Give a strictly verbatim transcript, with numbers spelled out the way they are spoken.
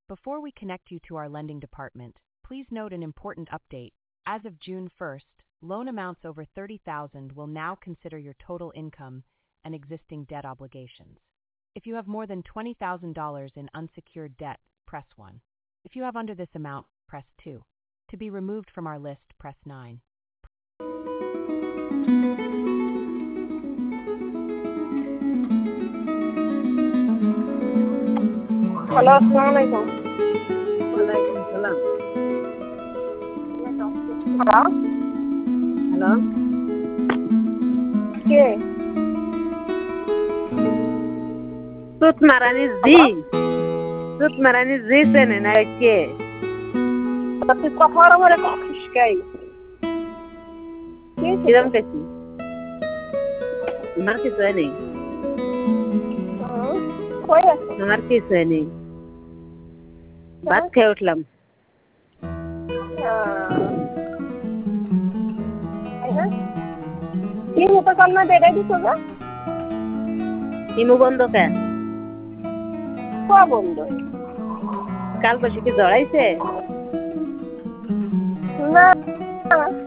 Before we connect you to our lending department, please note an important update. As of June first, loan amounts over thirty thousand dollars will now consider your total income and existing debt obligations. If you have more than twenty thousand dollars in unsecured debt, press one. If you have under this amount, press two. To be removed from our list, press nine. Hello अस्सलाम वालेकुम। वालेकुम सलाम। Hello hello के Tut marani zi Tut marani zi sene na ke tapi kafara mare kishkai Kiram kachi Mar ki sene koi আছে Mar ki sene Baat খেয়ে উঠলাম কি মতো কান্না বেড়ে দিছো গো ইমু বন্ধ কেন কোয়া বন্ধ কাল বসে কি জড়াইছে না